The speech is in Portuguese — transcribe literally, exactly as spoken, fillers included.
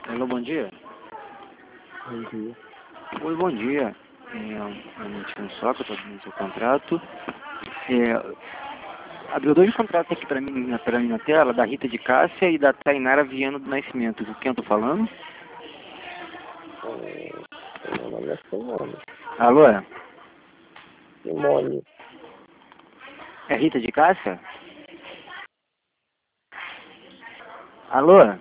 Alô, bom dia. Bom dia. Oi, bom dia. É, um minutinho só que eu estou no seu contrato. É, abriu dois contratos aqui para mim, na- pra mim na tela, da Rita de Cássia e da Tainara Viana do Nascimento. Com quem eu tô falando? É, meu nome é Simone. Alô? É Simone. É Rita de Cássia? Alô?